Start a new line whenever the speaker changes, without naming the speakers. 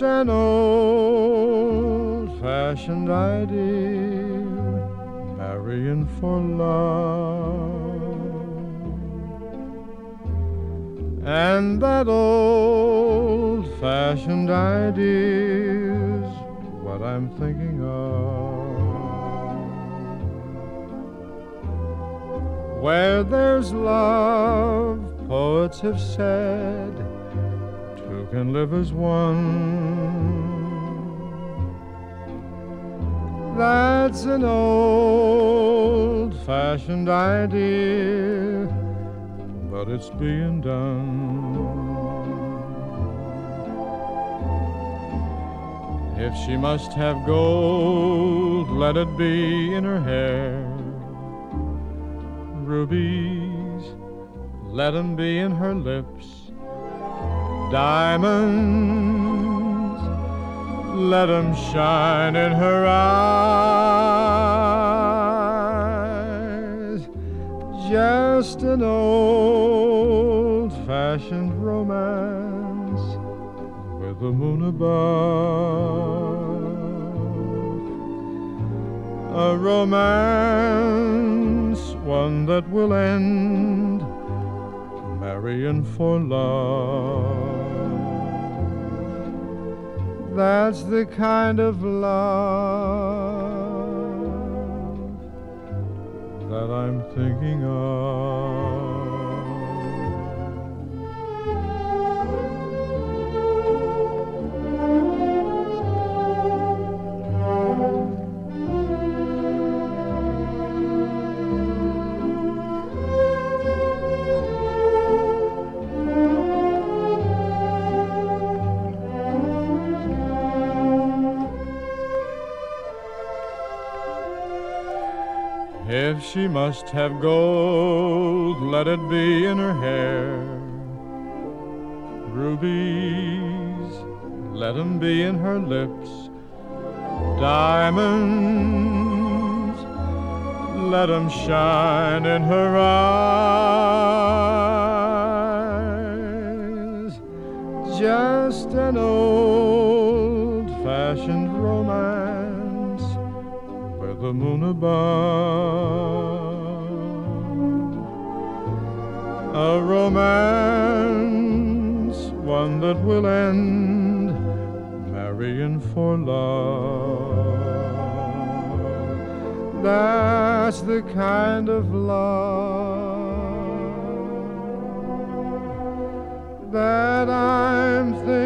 It's an old-fashioned idea, marrying for love. And that old-fashioned idea's what I'm thinking of. Where there's love, poets have said, two can live as one. That's an old-fashioned idea, but it's being done. If she must have gold, let it be in her hair. Rubies, let 'em be in her lips. Diamonds, let 'em shine in her eyes. Just an old-fashioned romance with the moon above. A romance, one that will end marrying for love. That's the kind of love that I'm thinking of. If she must have gold, let it be in her hair. Rubies, let 'em be in her lips. Diamonds, let 'em shine in her eyes. Just an old-fashioned romance with the moon above. A romance, one that will end marrying for love. That's the kind of love that I'm thinking